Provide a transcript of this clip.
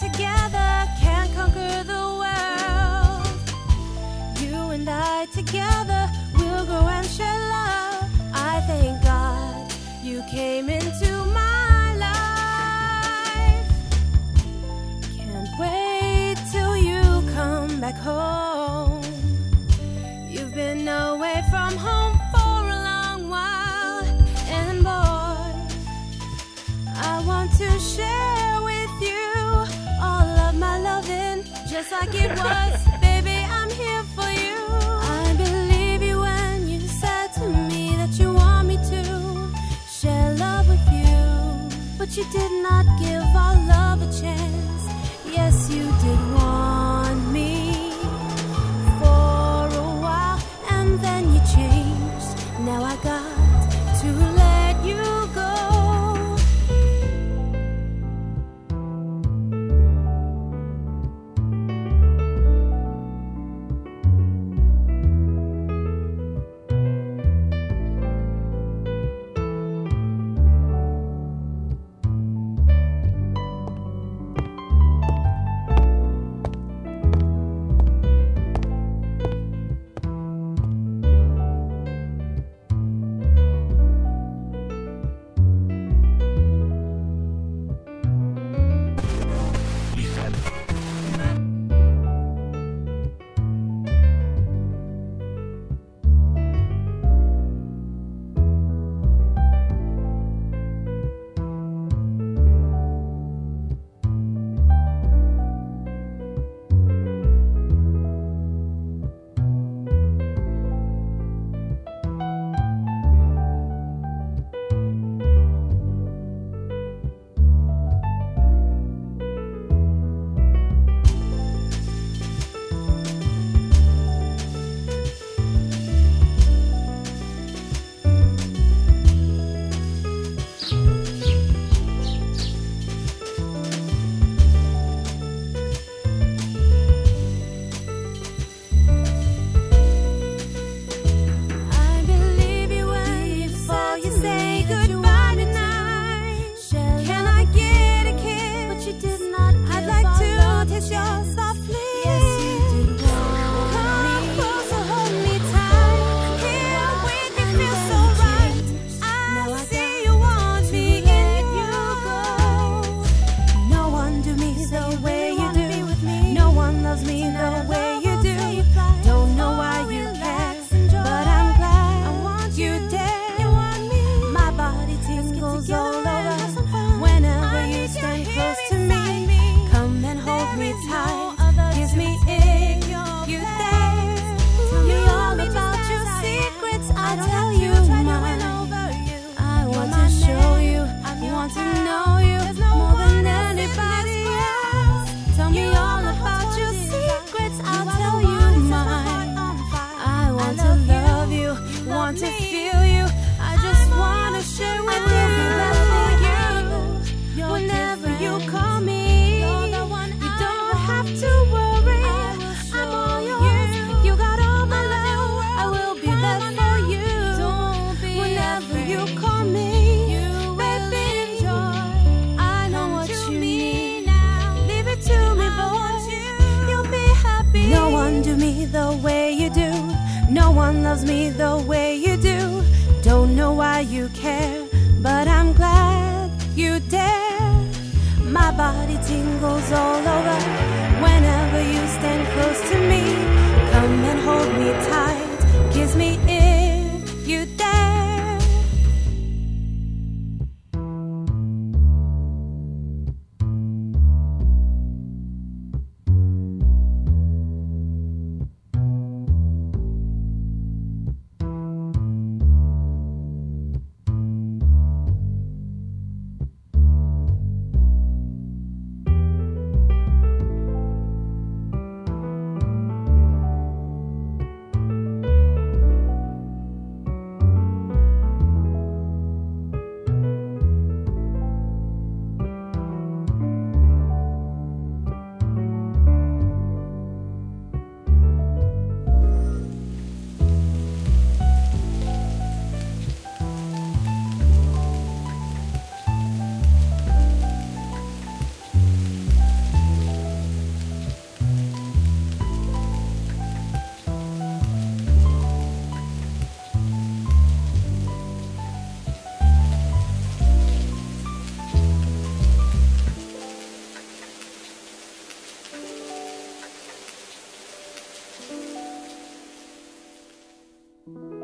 together can conquer the world. You and I together will grow and share love. I thank God you came into my life. Can't wait till you come back home. You've been away from home for a long while, and boy, I want to share with you all of my loving, just like it was. Baby, I'm here for you. I believe you when you said to me that you want me to share love with you, but you did not give our love a chance. Yes, you did want me for a while, and then you changed. Now I got to let you go. Loves me the way you do. Don't know why you care, but I'm glad you dare. My body tingles all over whenever you stand close to me. Come and hold me tight, kiss me if you dare. you.